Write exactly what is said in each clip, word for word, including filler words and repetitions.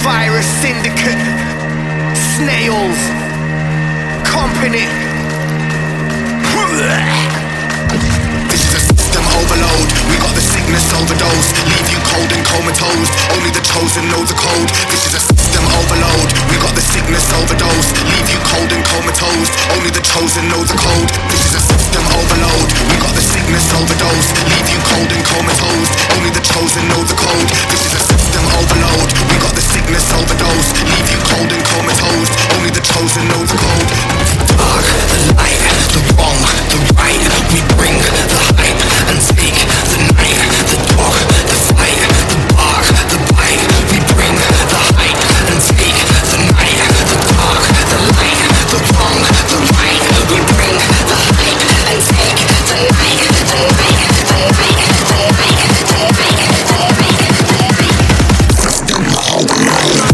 Virus Syndicate, Snails, Company. This is a system overload. We got the sickness overdose. Leave you cold and comatose. Only the chosen know the code. This is a system overload. We got the sickness overdose. Leave you cold and comatose. Only the chosen know the code. This is a system overload. We got the sickness overdose. Leave you cold and comatose. Only the chosen know the code. This is a system overload. We got the sickness overdose. Leave you cold and comatose. Only the chosen know the code. Dark, the light, the wrong, the right. We bring the hype and take the night. The talk, the fight, the bark, the bite. We bring the hype and take the night. The dark, the light, the wrong, the right. We bring the hype and take the night. The night, the night, the night, the night, the night, the night. System overload.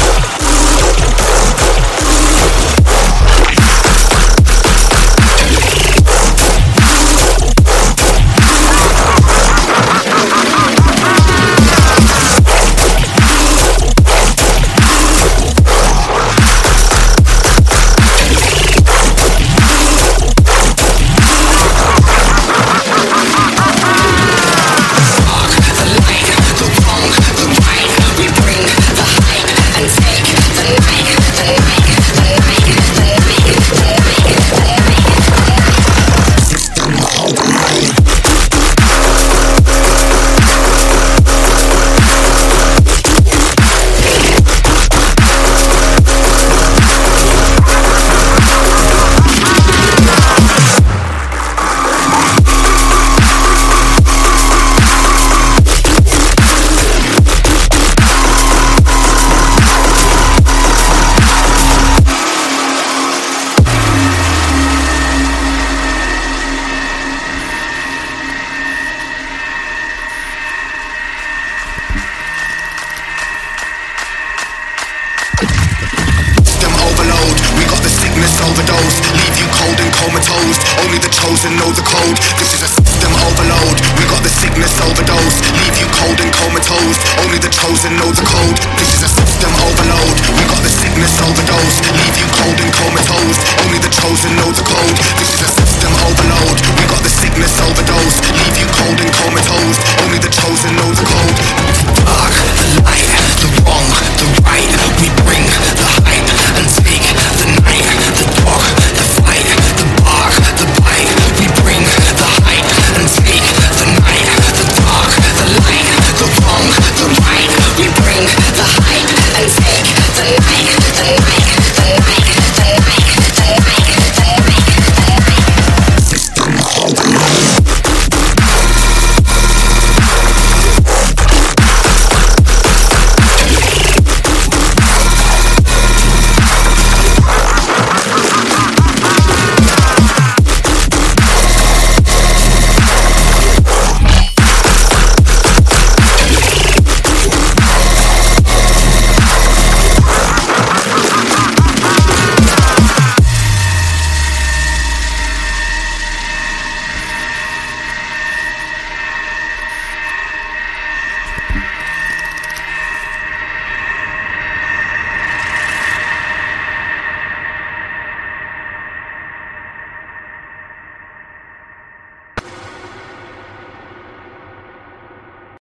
Overdose, leave you cold and comatose. Only the chosen know the code. This is a system overload. We got the sickness overdose. Leave you cold and comatose. Only the chosen know the code.